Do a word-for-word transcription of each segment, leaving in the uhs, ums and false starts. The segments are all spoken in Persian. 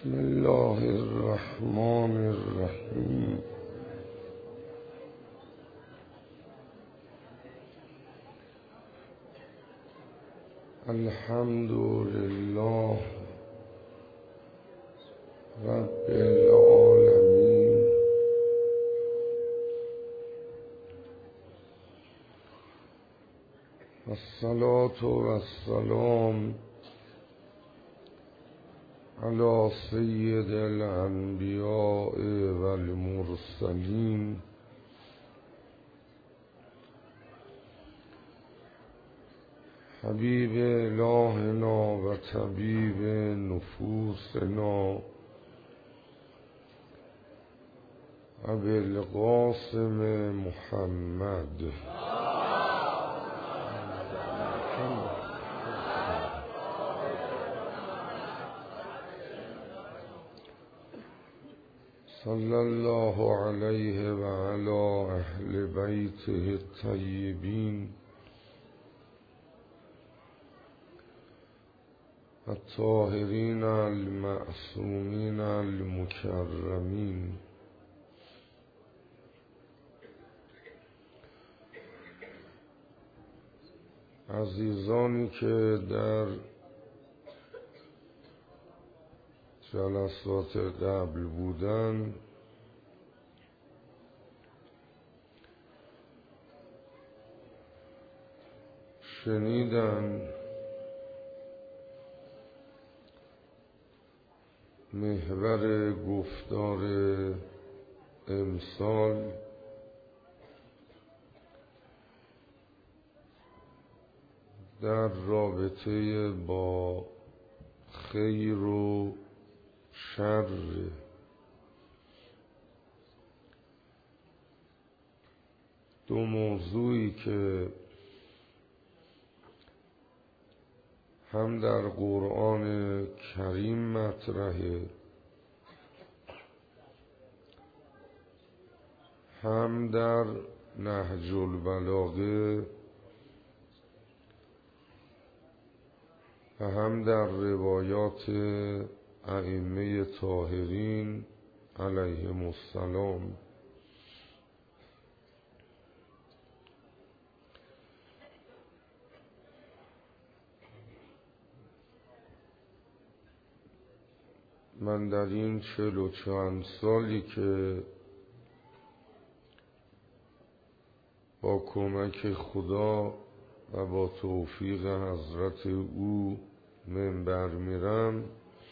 بسم الله الرحمن الرحیم. الحمد لله رب العالمین، الصلاة والسلام علی سید الانبیاء والمرسلین حبیب الهنا و طبیب نفوسنا ابی القاسم محمد صلی الله علیه و علی اهل بیته الطیبین الطاهرین المعصومین المکرمین. عزیزانی که در جلسات قبل بودن، شنیدن محور گفتار امسال در رابطه با خیر و شر، دو موضوعی که هم در قرآن کریم مطرحه، هم در نهج البلاغه و هم در روایات ائمه طاهرین علیهم السلام. من در این چهل و چند سالی که با کمک خدا و با توفیق حضرت او منبر میرم،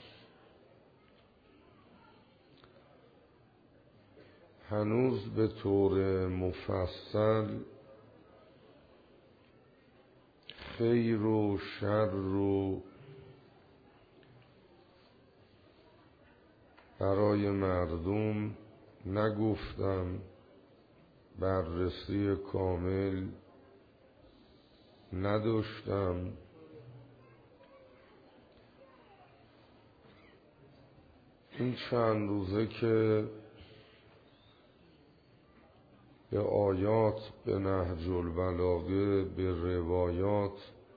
هنوز به طور مفصل خیر و شر رو برای مردم نگفتم، بررسی کامل نداشتم. این چند روزه که به آیات، به نهج البلاغه، به روایات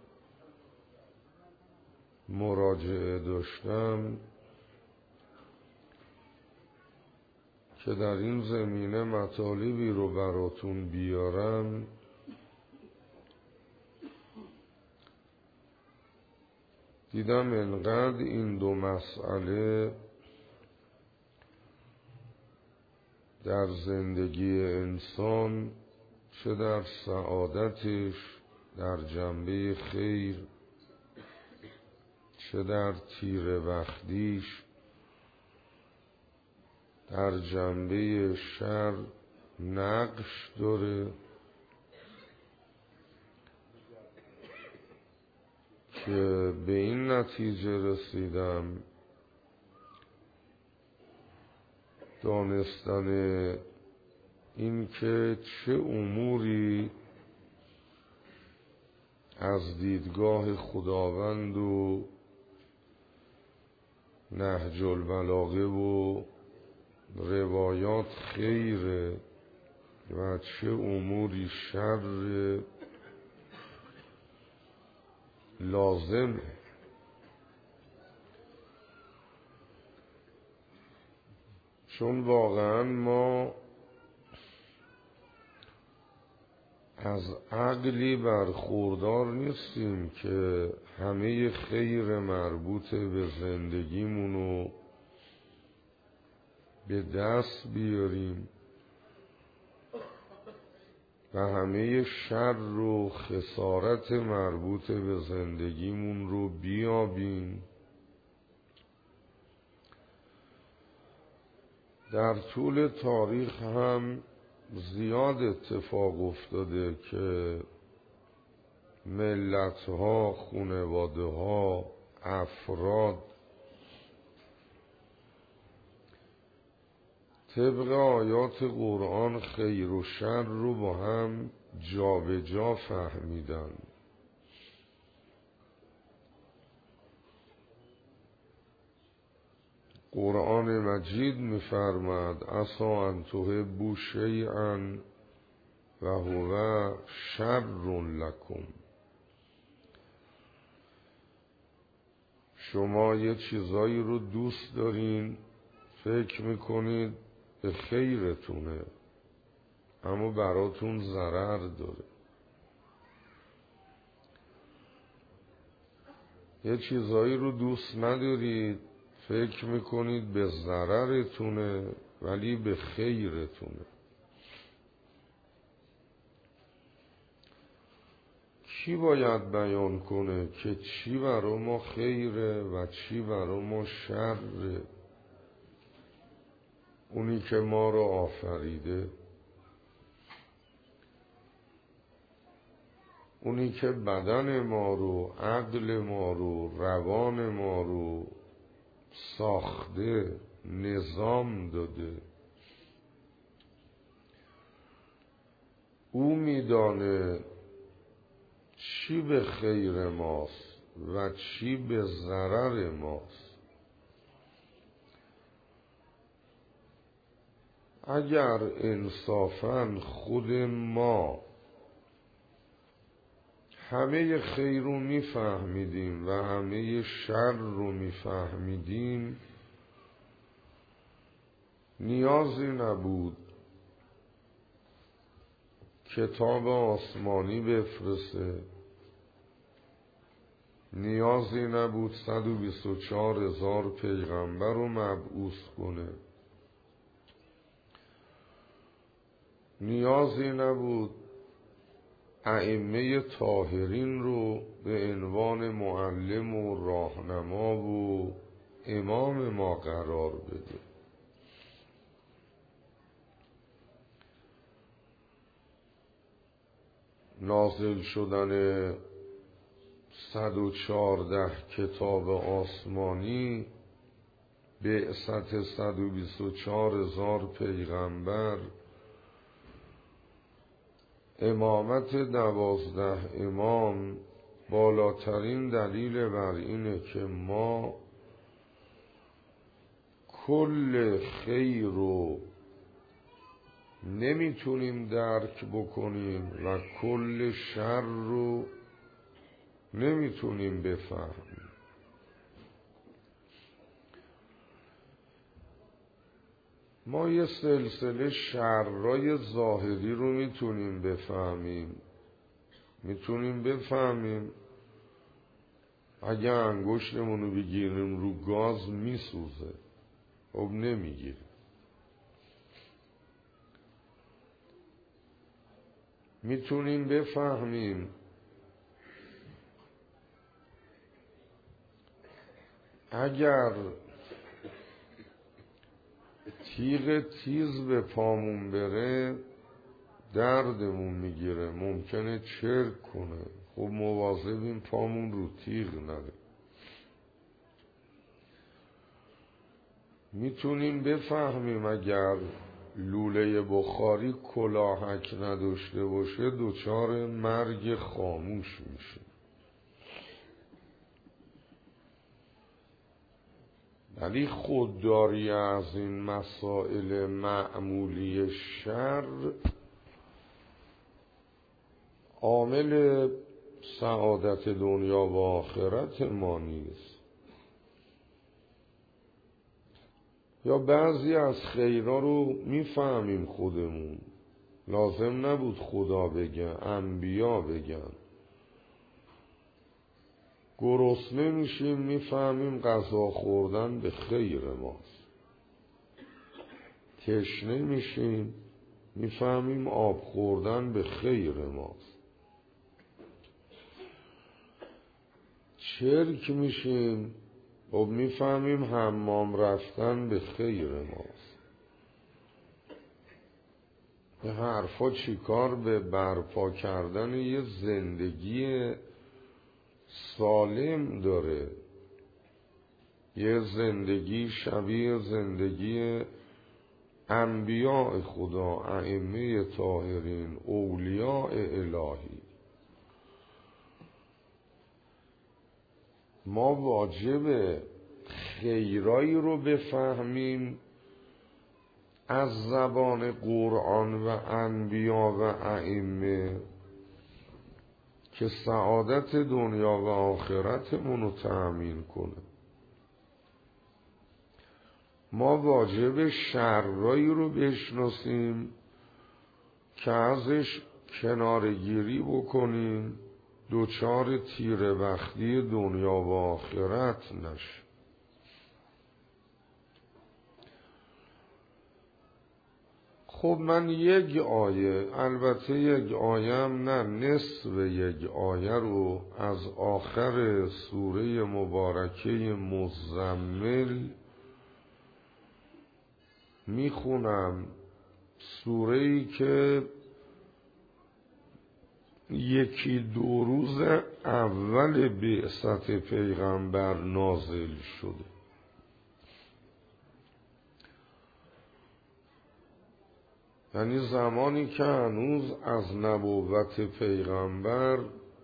مراجعه داشتم که در این زمینه مطالبی رو براتون بیارم، دیدم انقدر این دو مسئله در زندگی انسان، چه در سعادتش، در جنبه خیر، چه در تیره بختیش، در جنبه شر نقش داره که به این نتیجه رسیدم دانستن این که چه اموری از دیدگاه خداوند و نهج البلاغه و روایات خیره و چه اموری شر لازمه. چون واقعا ما از عقلی برخوردار نیستیم که همه خیر مربوط به زندگیمونو به دست بیاریم و همه شر و خسارت مربوط به زندگیمون رو بیابیم. در طول تاریخ هم زیاد اتفاق افتاده که ملت‌ها، خانواده‌ها، افراد طبق آیات قرآن خیر و شر رو با هم جا به جا فهمیدن. قرآن مجید می‌فرماید عسی ان تحبوا شیئا و هو شر لکم. شما یه چیزایی رو دوست دارین، فکر میکنید به خیرتونه، اما براتون ضرر داره. یه چیزایی رو دوست ندارید، فکر میکنید به ضررتونه ولی به خیرتونه. کی باید بیان کنه که چی برای ما خیره و چی برای ما شره؟ اونی که ما رو آفریده، اونی که بدن ما رو، عقل ما رو، روان ما رو ساخته، نظام داده. او میدانه چی به خیر ماست و چی به ضرر ماست. اگر انصافاً خود ما همه خیر رو میفهمیدیم و همه شر رو میفهمیدیم، نیازی نبود کتاب آسمانی بفرسته، نیازی نبود صد و بیست و چهار هزار پیغمبر رو مبعوث کنه، نیازی نبود ائمه طاهرین رو به عنوان معلم و راهنما و امام ما قرار بده. نازل شدن صد و چهارده کتاب آسمانی، بعثت صد و بیست و چهار هزار پیغمبر، امامت دوازده امام، بالاترین دلیل بر اینه که ما کل خیر رو نمیتونیم درک بکنیم و کل شر رو نمیتونیم بفهمیم. ما یه سلسله شرای ظاهری رو میتونیم بفهمیم، میتونیم بفهمیم اگه انگشتمون رو بگیریم رو گاز میسوزه، خب نمیگیریم. میتونیم بفهمیم اگر تیغ تیز به پامون بره دردمون میگیره، ممکنه چرک کنه، خب مواظبیم پامون رو تیغ نره. میتونیم بفهمیم اگر لوله بخاری کلاهک نداشته باشه دچار مرگ خاموش میشه. ولی خودداری از این مسائل معمولی شر عامل سعادت دنیا و آخرت ما نیست. یا بعضی از خیرها رو میفهمیم خودمون، لازم نبود خدا بگه، انبیا بگن. گرسنه میشیم میفهمیم غذا خوردن به خیر ماست. تشنه میشیم میفهمیم آب خوردن به خیر ماست. چرک میشیم خب میفهمیم حمام رفتن به خیر ماست. به حرفا چیکار به برپا کردن یه زندگی سالم داره، یه زندگی شبیه زندگی انبیاء خدا، ائمه طاهرین، اولیاء الهی. ما واجب خیرایی رو بفهمیم از زبان قرآن و انبیا و ائمه که سعادت دنیا و آخرتمون رو تأمین کنه. ما واجب شرایی رو بشناسیم که ازش کنارگیری بکنیم، دوچار تیره بختی دنیا و آخرت نشه. خب من یک آیه، البته یک آیه هم نه، نصف یک آیه رو از آخر سوره مبارکه مزمل میخونم. سوره‌ای که یکی دو روز اول بعثت پیغمبر نازل شده. یعنی زمانی که هنوز از نبوت پیغمبر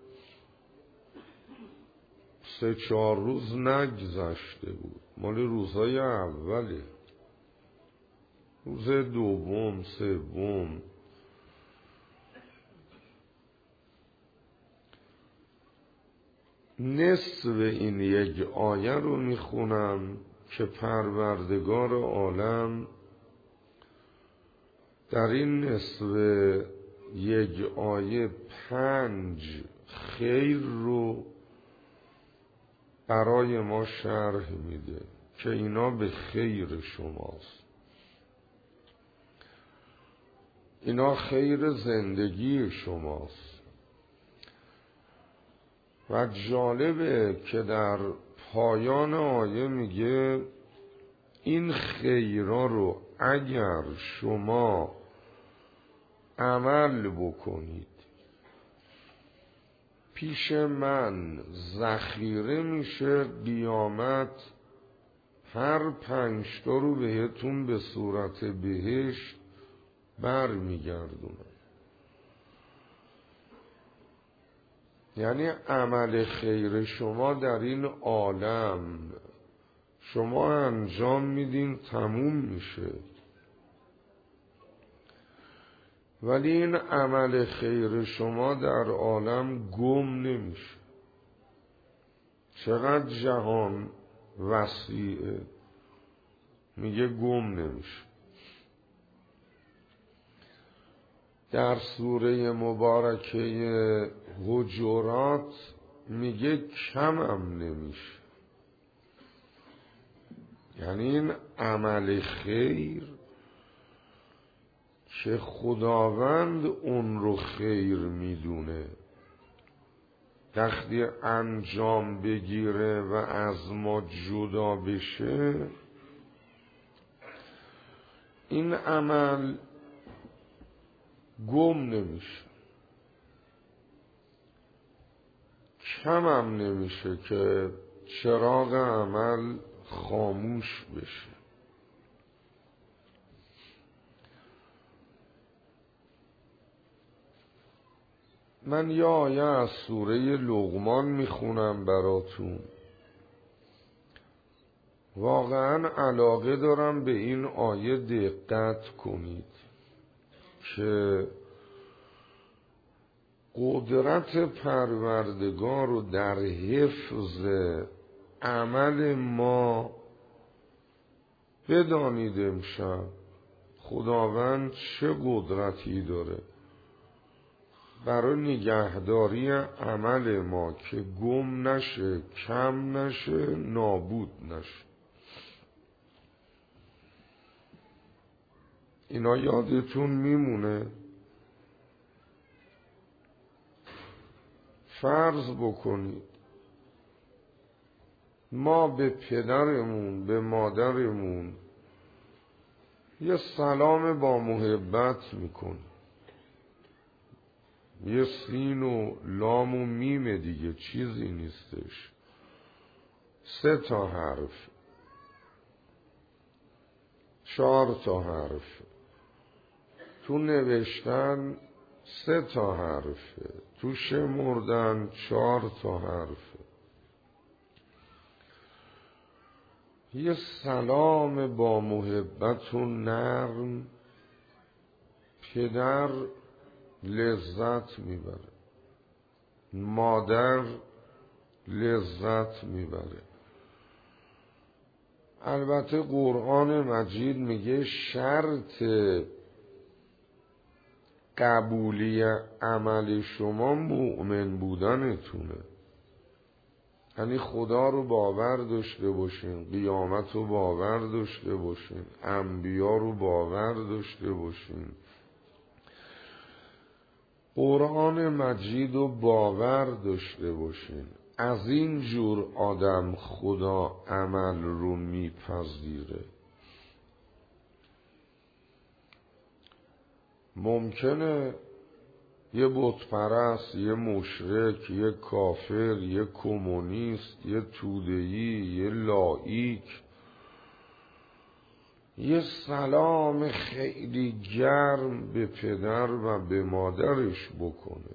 سه چهار روز نگذشته بود، مال روزهای اوله، روز دوم سوم. نصف این یک آیه رو میخونم که پروردگار عالم در این نصف یک آیه پنج خیر رو برای ما شرح میده که اینا به خیر شماست. اینا خیر زندگی شماست. و جالبه که در پایان آیه میگه این خیرها رو اگر شما عمل بکنید پیش من ذخیره میشه، قیامت هر پنج تا رو بهتون به صورت بهشت بر میگردونم. یعنی عمل خیر شما در این عالم شما انجام میدین تموم میشه، ولی این عمل خیر شما در عالم گم نمیشه. چقدر جهان وسیعه، میگه گم نمیشه. در سوره مبارکه حجرات میگه کمم نمیشه. یعنی این عمل خیر که خداوند اون رو خیر میدونه، وقتی انجام بگیره و از ما جدا بشه، این عمل گم نمیشه، کمم نمیشه که چراغ عمل خاموش بشه. من یه آیه از سوره لقمان میخونم براتون. واقعا علاقه دارم به این آیه دقت کنید که قدرت پروردگار رو در حفظ عمل ما بدانید امشب خداوند چه قدرتی داره برای نگهداری عمل ما که گم نشه، کم نشه، نابود نشه. اینا یادتون میمونه؟ فرض بکنید ما به پدرمون، به مادرمون یه سلام با محبت میکنیم، یه سین و لام و میم دیگه، چیزی نیستش، سه تا حرف، چهار تا حرف، تو نوشتن سه تا حرفه، تو شمردن چهار تا حرفه. یه سلام با محبت و نرم پدر لذت میبره، مادر لذت میبره. البته قرآن مجید میگه شرط قبولی عمل شما مؤمن بودنتونه، یعنی خدا رو باور داشته باشین، قیامت رو باور داشته باشین، انبیا رو باور داشته باشین، قرآن مجید رو باور داشته باشین. از این جور آدم خدا عمل رو میپذیره. ممکنه یه بت پرست، یه مشرک، یه کافر، یه کمونیست، یه توده‌ای، یه لایک یه سلام خیلی گرم به پدر و به مادرش بکنه،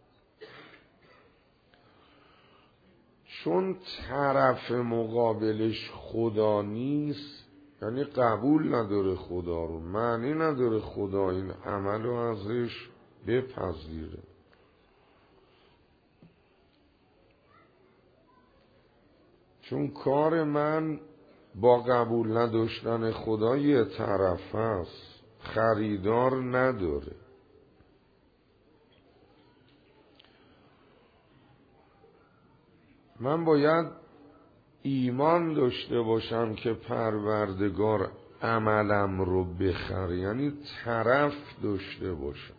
چون طرف مقابلش خدا نیست، یعنی قبول نداره خدا رو، معنی نداره خدا این عمل رو ازش بپذیره. چون کار من با قبول نداشتن خدا یه طرف هست، خریدار نداره. من باید ایمان داشته باشم که پروردگار عملم رو بخره، یعنی طرف داشته باشم.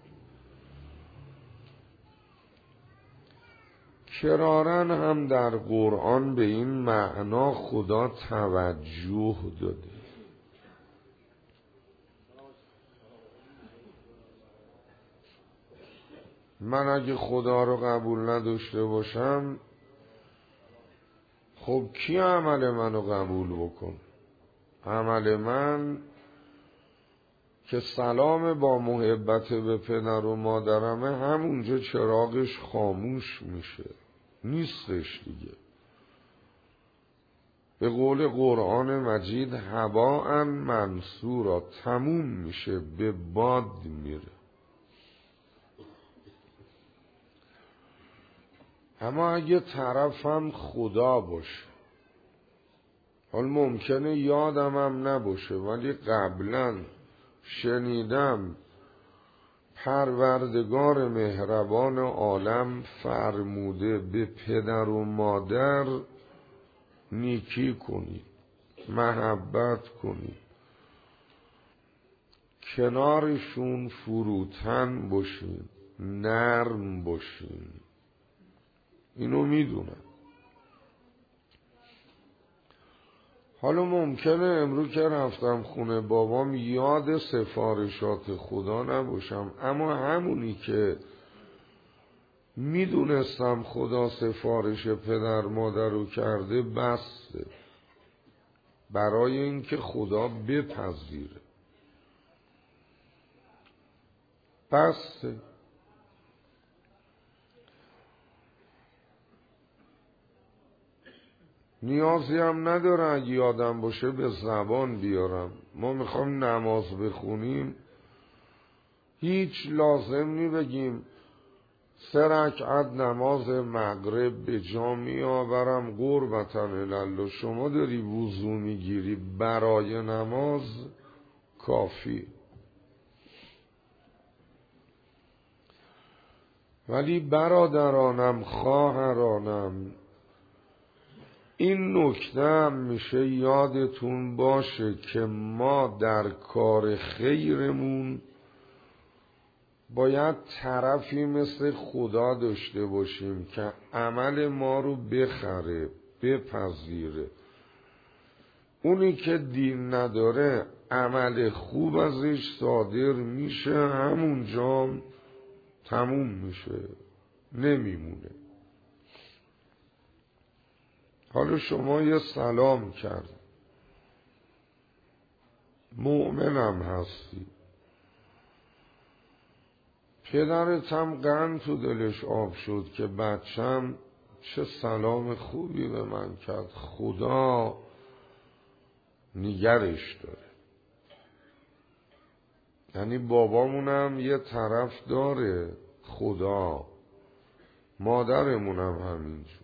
کرارن هم در قرآن به این معنا خدا توجه داده. من اگه خدا رو قبول نداشته باشم، خب کی عمل منو قبول بکن؟ عمل من که سلام با محبت به پدر و مادرمه، همونجا چراغش خاموش میشه، نیستش دیگه. به قول قرآن مجید هباء منصورا، تموم میشه، به باد میره. اما اگه طرفم خدا باشه، حال ممکنه یادم هم نباشه ولی قبلا شنیدم پروردگار مهربان عالم فرموده به پدر و مادر نیکی کنید، محبت کنید، کنارشون فروتن باشین، نرم باشین. اینو میدونم. حالا ممکنه امروز که رفتم خونه بابام یاد سفارشات خدا نباشم، اما همونی که میدونستم خدا سفارش پدر مادر رو کرده بسته برای اینکه خدا بپذیره، بسته. نیازی هم نداره اگه یادم باشه به زبان بیارم. ما میخوام نماز بخونیم، هیچ لازم نی بگیم سه رکعت نماز مغرب به جا می آورم قربتاً الله. شما داری وضو میگیری برای نماز کافی. ولی برادرانم خواهرانم این نکته هم میشه یادتون باشه که ما در کار خیرمون باید طرفی مثل خدا داشته باشیم که عمل ما رو بخره بپذیره. اونی که دین نداره عمل خوب ازش صادر میشه همونجا تموم میشه نمیمونه. حالا شما یه سلام کرد مؤمنم هستی، پدرت هم قند تو دلش آب شد که بچم چه سلام خوبی به من کرد، خدا نگرش داره. یعنی بابامونم یه طرف داره خدا، مادرمونم همینجور.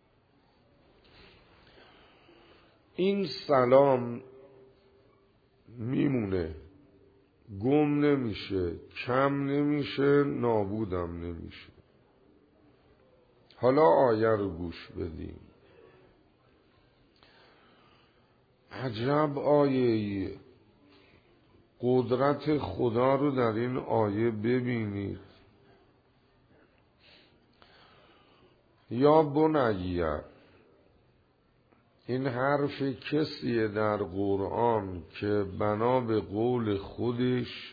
این سلام میمونه، گم نمیشه، کم نمیشه، نابودم نمیشه. حالا آیه رو گوش بدیم. عجب آیه‌ایه. قدرت خدا رو در این آیه ببینید. یا بنیه، این حرف کسیه در قرآن که بنا به قول خودش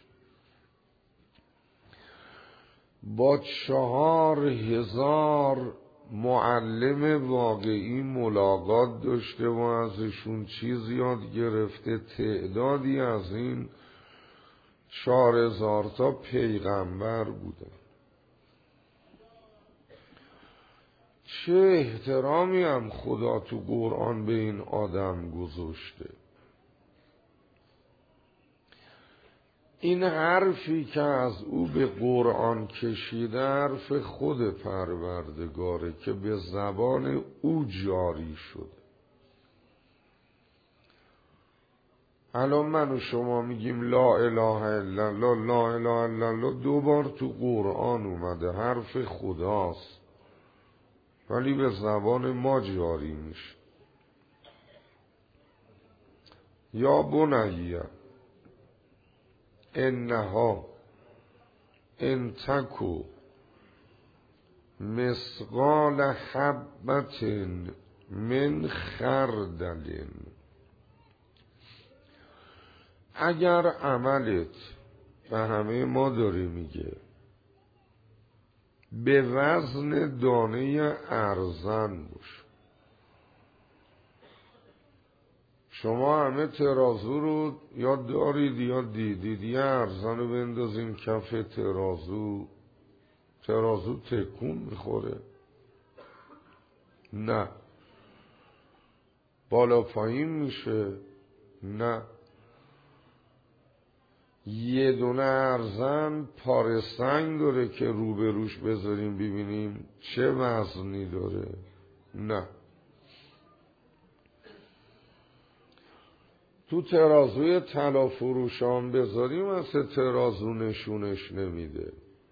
با چهار هزار معلم واقعی ملاقات داشته و ازشون چیز یاد گرفته. تعدادی از این چهار هزار تا پیغمبر بودن. چه احترامی هم خدا تو قرآن به این آدم گذاشته. این حرفی که از او به قرآن کشیده حرف خود پروردگاره که به زبان او جاری شده. الان من و شما میگیم لا اله الا الله، لا اله الا الله دو بار تو قرآن اومده، حرف خداست ولی به زبان ما جاری میشه. یا بنیه انها ان تکو مثقال حبة من خردل، اگر عملت به همه ما داره میگه به وزن دانه ارزن باشه. شما همه ترازو رو یا دارید یا دیدید، یه ارزن رو بندازین کف ترازو، ترازو تکون میخوره؟ نه. بالا پایین میشه؟ نه. یه دونه ارزن پاره سنگ داره که روبروش بذاریم ببینیم چه وزنی داره؟ نه. تو ترازوی طلا فروشان بذاریم اصلا ترازو نشونش نمیده.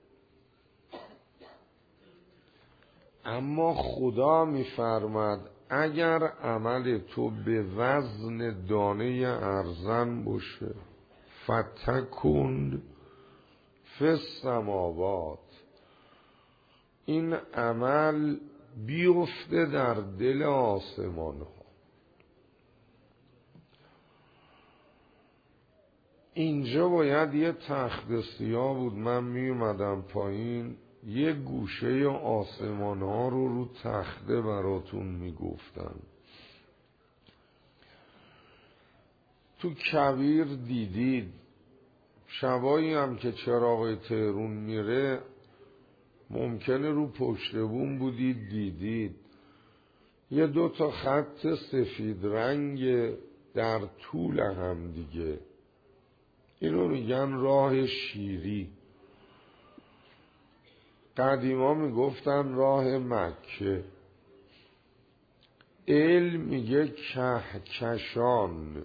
اما خدا میفرماد اگر عمل تو به وزن دانه ارزن باشه فتکون فی السماوات، این عمل بیفته در دل آسمان ها. اینجا باید یه تخت سیاه بود، من می اومدم پایین یه گوشه آسمان ها رو رو تخته براتون می گفتم. تو کویر دیدید، شبایی هم که چراغ تهرون میره ممکنه رو پشت بوم بودید دیدید یه دو تا خط سفید رنگ در طول هم دیگه، اینو میگن راه شیری. قدیما میگفتن راه مکه، علم میگه کهکشان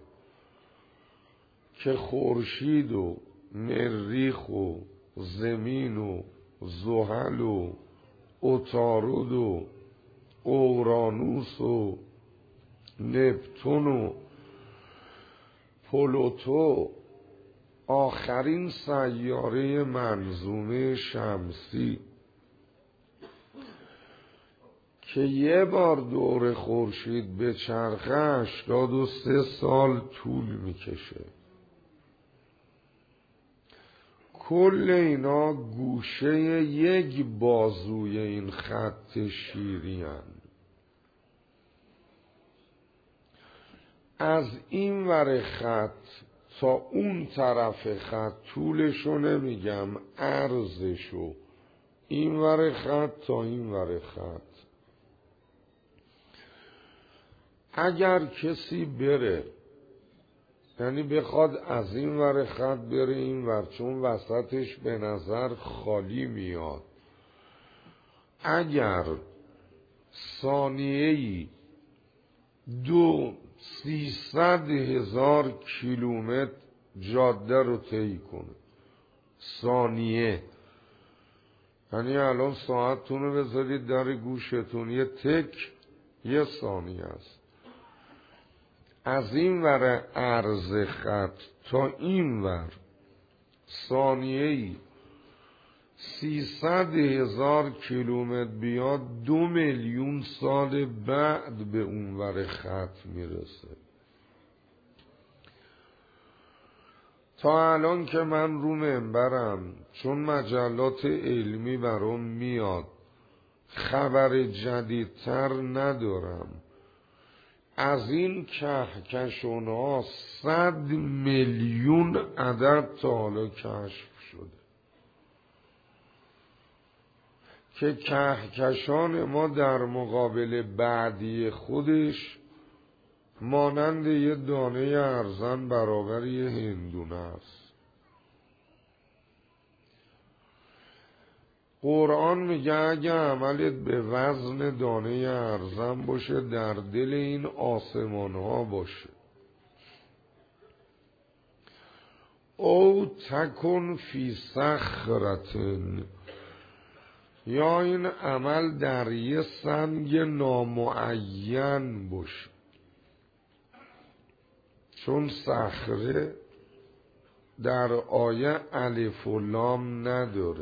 که خورشید و مریخ و زمین و زحل و عطارد و اورانوس و نپتون و پلوتو، آخرین سیاره منظومه شمسی که یه بار دور خورشید به چرخه هشتاد و سه سال طول میکشه. کل اینا گوشه یک بازوی این خط شیری هن. از این ور خط تا اون طرف خط طولشو نمیگم، عرضشو، این ور خط تا این ور خط. اگر کسی بره، یعنی بخواد از این ور خط بره این ور، چون وسطش به نظر خالی میاد، اگر ثانیه‌ای دو سیصد هزار کیلومتر جاده رو طی کنه، ثانیه، یعنی الان ساعتتون رو بذارید در گوشتون، یه تک یه ثانیه است، از این ور عرض خط تا این ور ثانیه‌ای سیصد هزار کیلومتر بیاد، دو میلیون سال بعد به اون ور خط میرسه. تا الان که من رو منبرم، چون مجلات علمی برام میاد، خبر جدیدتر ندارم، از این کهکشان ها صد میلیون عدد تا حالا کشف شده که کهکشان ما در مقابل بعدی خودش مانند یه دانه ارزن برابر یه هندونه است. قرآن میگه اگه عملت به وزن دانه ارزن باشه، در دل این آسمان ها باشه، او تکن فی صخرتن، یا این عمل در یه سنگ نامعین باشه، چون صخره در آیه الف و لام نداره،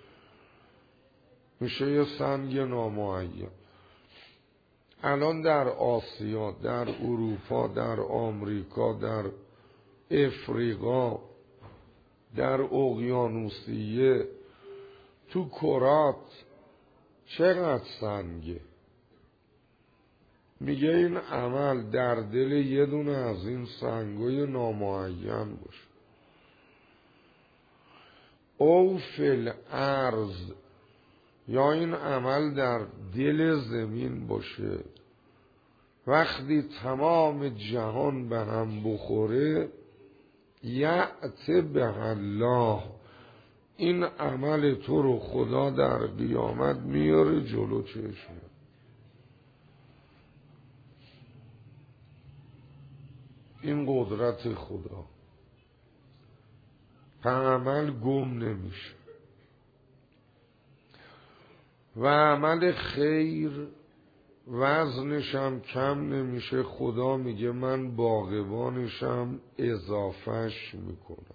میشه یه سنگ نامعین. الان در آسیا، در اروپا، در آمریکا، در افریقا، در اقیانوسیه، تو کرات چقدر سنگه. میگه این عمل در دل یه دونه از این سنگای نامعین باشه. او فل ارض، یا این عمل در دل زمین باشه، وقتی تمام جهان به هم بخوره، یأت به الله، این عمل تو رو خدا در قیامت میاره جلو چشم. این قدرت خدا، عمل گم نمیشه و عمل خیر وزنشم کم نمیشه. خدا میگه من باغبانشم، اضافهش میکنم.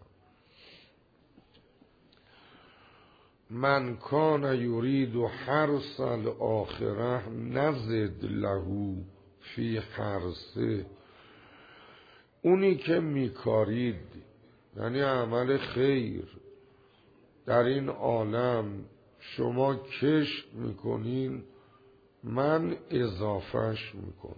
من کان یرید حرث الاخره نزد له فی حرثه، اونی که میکارید، یعنی عمل خیر در این عالم شما کشت میکنین، من اضافهش میکنم.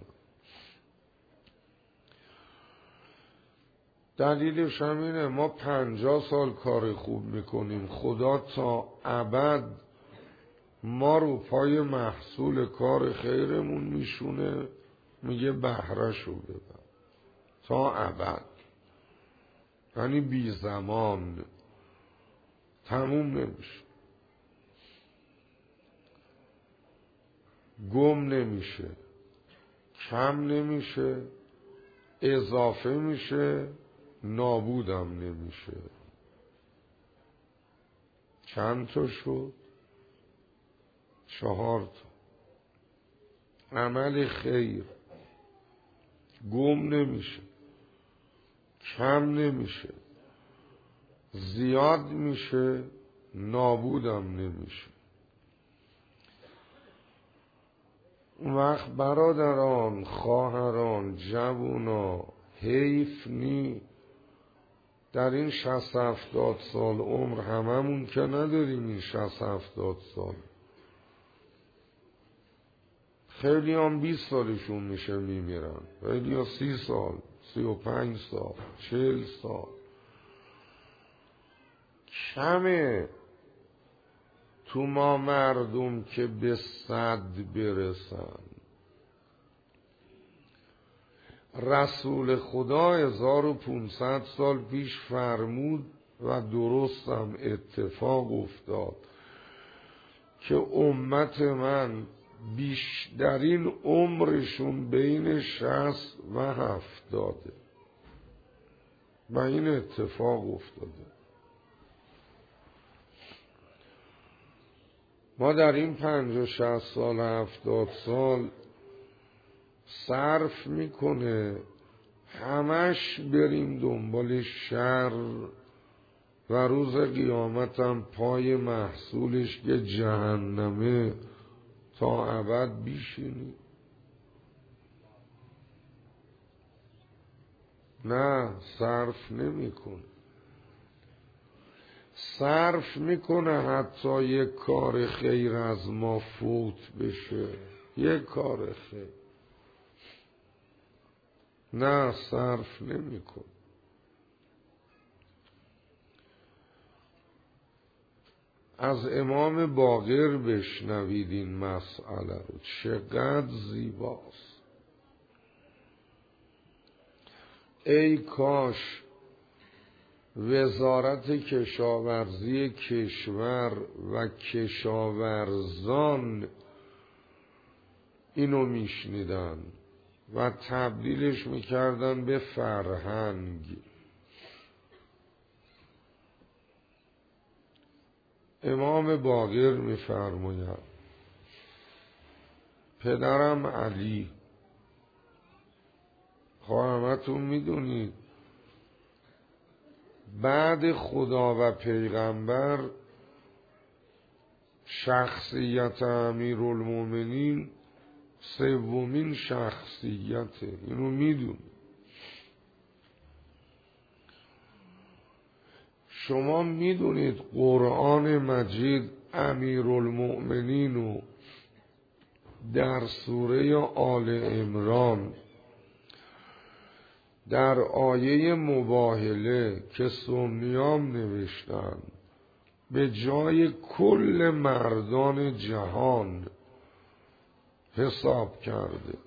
دلیلش هم اینه ما پنجاه سال کار خوب میکنیم، خدا تا ابد ما رو پای محصول کار خیرمون میشونه، میگه بهره‌شو ببر تا ابد، یعنی بی زمان، تموم نمیشه. گم نمیشه، کم نمیشه، اضافه میشه، نابودم نمیشه. چند تا شد؟ چهار تا. عمل خیر گم نمیشه، کم نمیشه، زیاد میشه، نابودم نمیشه. اون وقت برادران، خواهران، جوونا، حیف نی در این شصت هفتاد سال عمر، هممون که نداریم این شصت هفتاد سال، خیلی هم بیست سالشون میشه میمیرن، خیلی ها سی سال، سی و پنج سال، چهل سال. کمه تو ما مردم که به صد برسن. رسول خدا هزار و پونصد سال پیش فرمود و درست هم اتفاق افتاد که امت من بیشترین عمرشون بین شصت و هفتاده و این اتفاق افتاده. ما در این پنج و شصت سال هفتاد سال صرف میکنه همش بریم دنبال شر و روز قیامتم پای محصولش که جهنمه تا ابد بیشینی. نه، صرف نمیکنه. صرف میکنه حتی یک کار خیر از ما فوت بشه، یک کار خیر. نه، صرف نمیکنه. از امام باقر بشنوید این مسئله رو، چقدر زیباست. ای کاش وزارت کشاورزی کشور و کشاورزان اینو میشنیدن و تبدیلش میکردن به فرهنگ. امام باقر میفرماید پدرم علی، خواهمتون میدونید بعد خدا و پیغمبر شخصیت امیرالمومنین سومین شخصیته، اینو میدونید. شما میدونید قرآن مجید امیرالمؤمنین رو در سوره آل عمران در آیه مباهله که سنیام نوشتن به جای کل مردان جهان حساب کرده.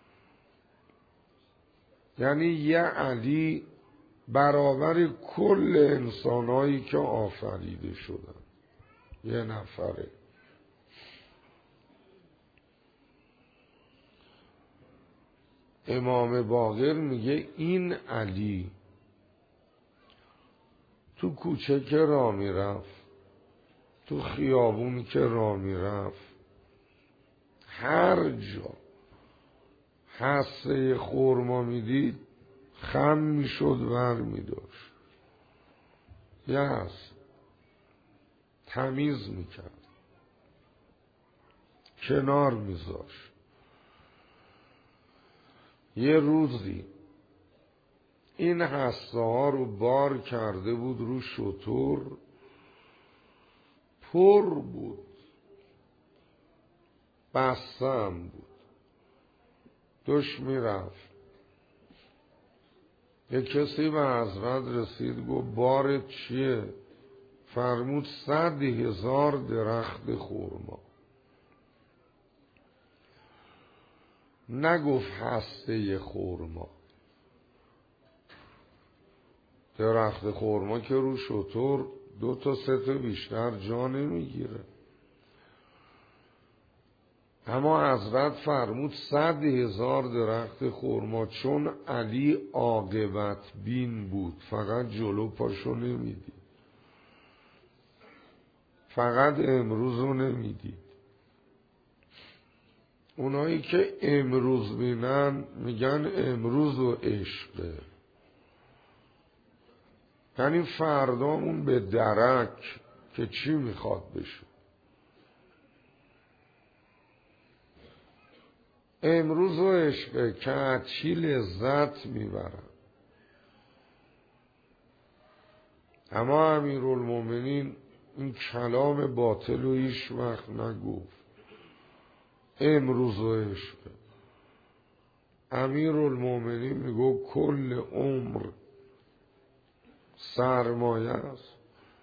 یعنی یه علی برابر کل انسانایی که آفریده شدن، یه نفره. امام باقر میگه این علی تو کوچه که راه میرفت، تو خیابون که راه میرفت، هر جا حصه خرما میدید خم میشد ور میداشت، یه هست تمیز میکرد، کنار میذاشت. یه روزی این هسته ها رو بار کرده بود رو شتر، پر بود، بسته هم بود، داشت میرفت. یه کسی به حضرت رسید گفت بارت چیه؟ فرمود صد هزار درخت خرما. نگفت هسته خرما، درخت خرما که رو شتر دو تا سه تا بیشتر جا نمیگیره. اما حضرت فرمود صد هزار درخت خرما، چون علی عاقبت بین بود فقط جلو پاشو نمیدید، فقط امروز رو نمیدید. اونایی که امروز بینن میگن امروز و عشقه، یعنی فردامون به درک که چی میخواد بشه. امروز و عشقه که از چی لذت میبرن. اما امیرالمومنین این کلام باطل رو هیچ وقت نگفت. امروز و عشقه. امیرالمومنین میگو کل عمر سرمایه است،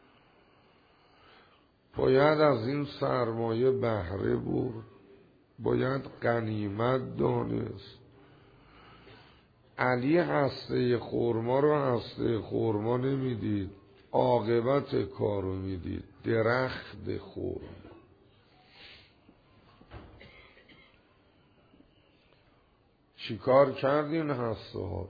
باید از این سرمایه بهره برد، باید غنیمت دانست. علی هسته خرما رو هسته خرما نمیدید، عاقبت کارو میدید، درخت خرما. چیکار کردین هسته ها؟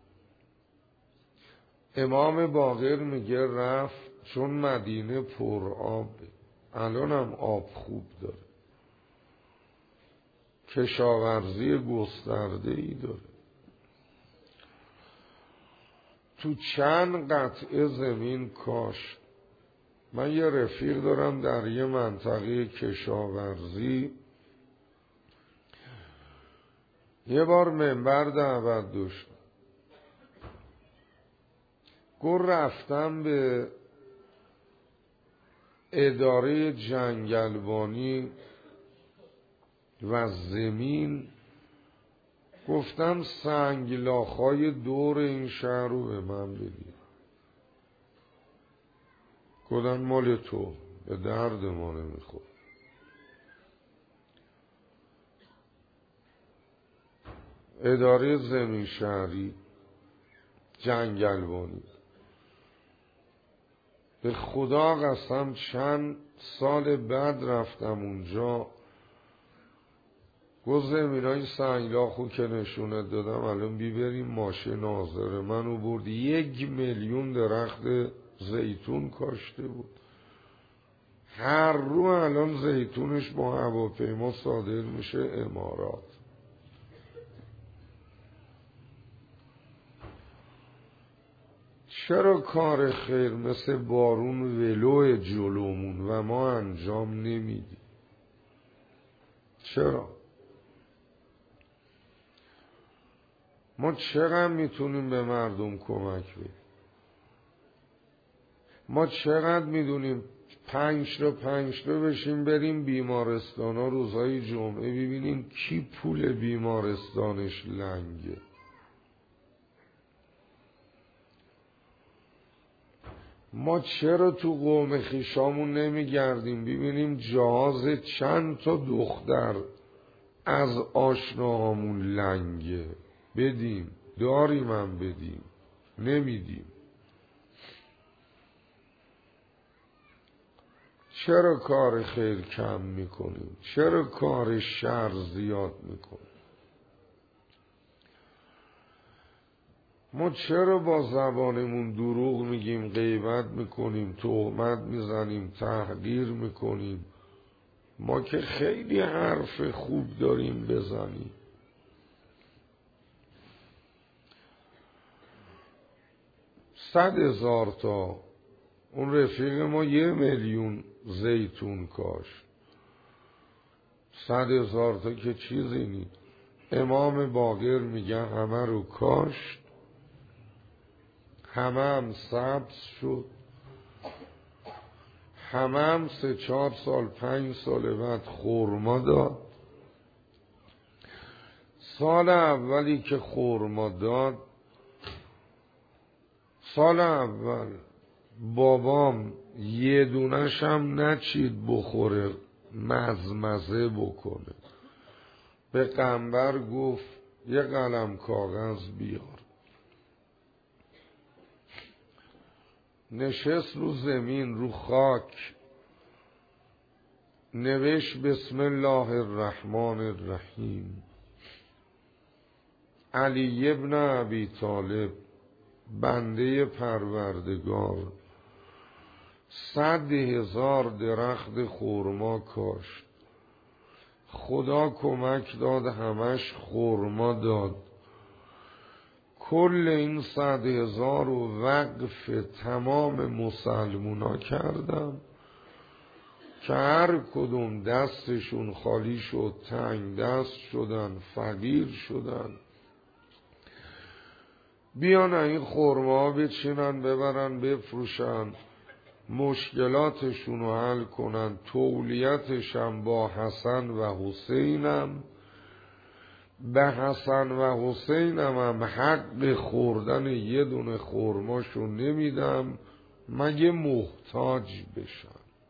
امام باقر میگه رفت، چون مدینه پر آبه، الان هم آب خوب داره، کشاورزی گسترده ای داره. تو چند قطعه زمین کاشت. من یه رفیق دارم در یه منطقه کشاورزی، یه بار منبر دعوت داشت، گفت رفتم به اداره جنگلبانی و زمین، گفتم سنگلاخ‌های دور این شهر رو به من بدید. گفتن مال تو، به درد ما نمیخور. اداره زمین شهری جنگلبانی، به خدا قسم چند سال بعد رفتم اونجا، گفت زمینای سنگلاخو که نشونت دادم الان بیبریم ماشین حاضره. منو برد یک میلیون درخت زیتون کاشته بود. هر رو الان زیتونش با هواپیما صادر میشه امارات. چرا کار خیر مثل بارون ولو جلومون و ما انجام نمیدیم؟ چرا؟ ما چقدر میتونیم به مردم کمک بدیم؟ ما چقدر میدونیم پنج تا پنج تا بشیم بریم بیمارستان ها روزهای جمعه ببینیم کی پول بیمارستانش لنگه. ما چرا تو قوم خویشامون نمیگردیم ببینیم جهاز چند تا دختر از آشناهامون لنگه، بدیم، داریم هم بدیم، نمیدیم. چرا کار خیر کم میکنیم؟ چرا کار شر زیاد میکنیم؟ ما چرا با زبانمون دروغ میگیم، غیبت میکنیم، تهمت میزنیم، تحقیر میکنیم؟ ما که خیلی حرف خوب داریم بزنیم. صد هزار تا، اون رفیق ما یه میلیون زیتون کاشت. صد هزار تا که چیزی نیست. امام باقر میگه همه رو کاشت، همه هم سبز شد، همه هم سه چهار سال پنج سال بعد خرما داد. سال اولی که خرما داد، سال اول بابام یه دونش هم نچید بخوره مزمزه بکنه. به قنبر گفت یه قلم کاغذ بیار. نشست رو زمین، رو خاک، نوشت بسم الله الرحمن الرحیم. علی ابن ابی طالب بنده پروردگار صد هزار درخت خرما کاشت. خدا کمک داد، همش خرما داد. کل این صد هزار رو وقف تمام مسلمونا کردم که هر کدوم دستشون خالی شد، تنگ دست شدن، فقیر شدن، بیان این خرما بچینن، ببرن بفروشن، مشکلاتشون رو حل کنن. تولیتشم با حسن و حسینم، به حسن و حسینم هم حق خوردن یه دونه خرماشون نمیدم مگه محتاج بشن.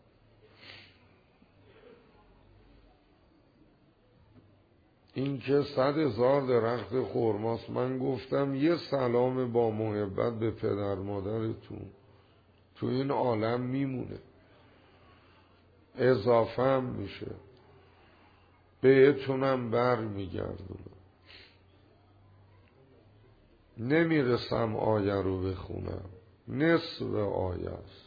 این که صد هزار درخت خرماست. من گفتم یه سلام با محبت به پدر مادرتون تو این عالم میمونه، اضافه هم میشه، بهتونم بر میگردونه. نمیرسم آیه رو بخونم، نصف آیه است.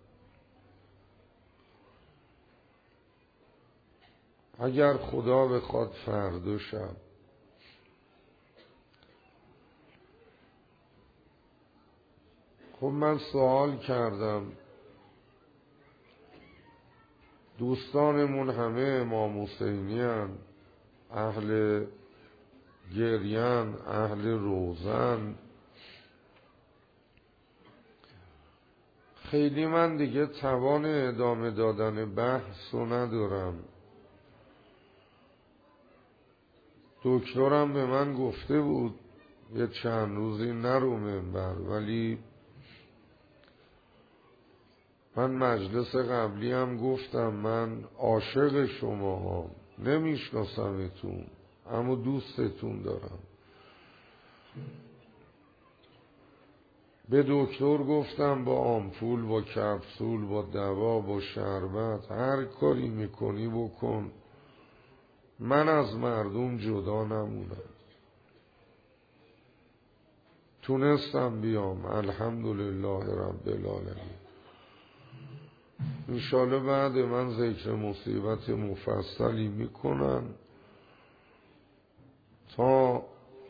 اگر خدا بخواد فردا شب خب من سوال کردم، دوستانمون همه امام حسینی هن، اهل گریان، اهل روزن. خیلی من دیگه توان ادامه دادن بحث رو ندارم. دکترم به من گفته بود یه چند روزی نرو منبر، ولی من مجلس قبلی هم گفتم من عاشق شما هم، نمیشناسمتون اما دوستتون دارم. به دکتر گفتم با آمپول، با کپسول، با دوا، با شربت، هر کاری میکنی بکن، من از مردم جدا نمونم. تونستم بیام، الحمدلله رب العالمین. انشالله بعد من ذکر مصیبت مفصلی میکنن تا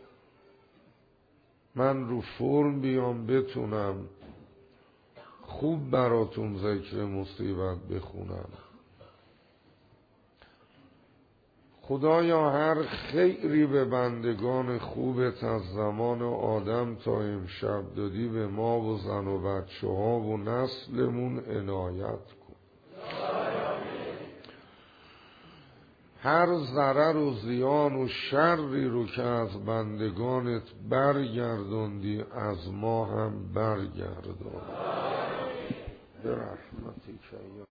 من رو فرم بیام بتونم خوب براتون ذکر مصیبت بخونم. خدایا هر خیری به بندگان خوبت از زمان آدم تا امشب دادی به ما و زن و بچه ها و نسلمون عنایت کن. هر ضرر و زیان و شری رو که از بندگانت برگردوندی از ما هم برگردون. به رحمتک.